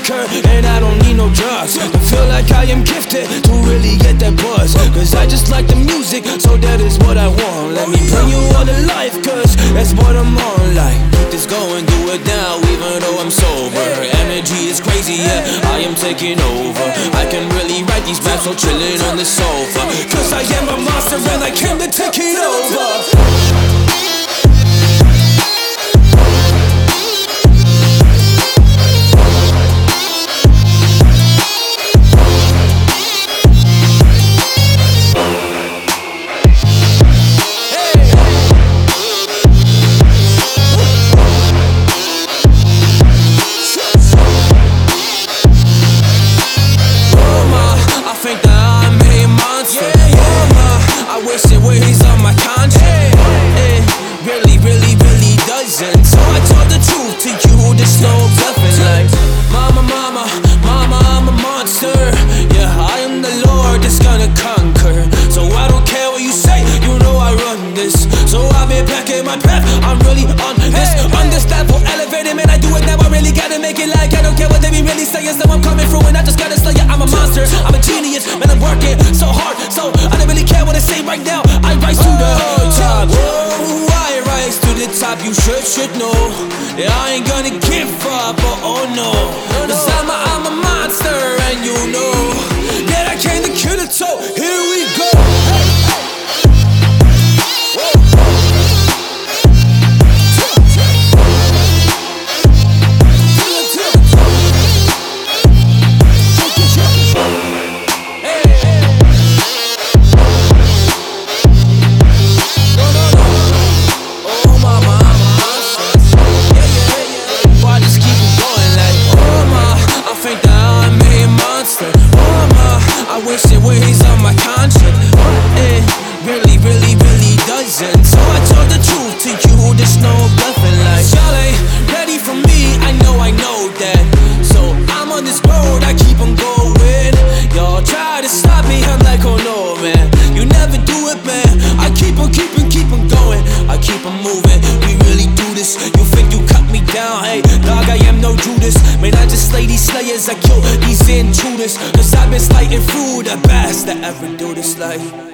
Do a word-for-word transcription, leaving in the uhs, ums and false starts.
liquor, and I don't need no drugs. I feel like I am gifted to really get that buzz, cause I just like the music, so that is what I want. Let me bring you all to life, cause that's what I'm on. Like, just go and do it now, even though I'm sober. Energy is crazy, yeah, I am taking over. I can really write these raps, so chillin' on the sofa, cause I am a monster and I came to take it over. Ways on my conscience, it really, really, really doesn't. So I told the truth to you, there's no bluffing. Like, mama, mama, mama, I'm a monster. Yeah, I am the Lord that's gonna conquer. So I don't care what you say, you know I run this. So I've been packing my breath, I'm really on this. On this level, elevated, man, I do it now. I really gotta make it like I don't care what they be really saying. So I'm coming through and I just gotta slay it. I'm a monster, I'm a genius, man, I'm working so hard. So I don't really care what I say right now. I rise to the top. Oh, I rise to the top. You should, should know that I ain't gonna give up. Oh, oh no, cause I'm a, I'm a monster, and you know that I came to kill it. So here we go. I wish it weighs on my conscience. It really, really, really doesn't. So I told the truth to you, there's no bluffing. Like, y'all ain't ready for me, I know, I know that. So I'm on this road, I keep on going. Y'all try to stop me, I'm like, oh no, man, you never do it, man. I keep on, keep on, keep on going. I keep on moving, we really do this. You think you cut me down, hey, dog, I am no Judas. Man, I just slay these slayers, I kill these intruders. Cause I've been slighting through the best that ever do this life.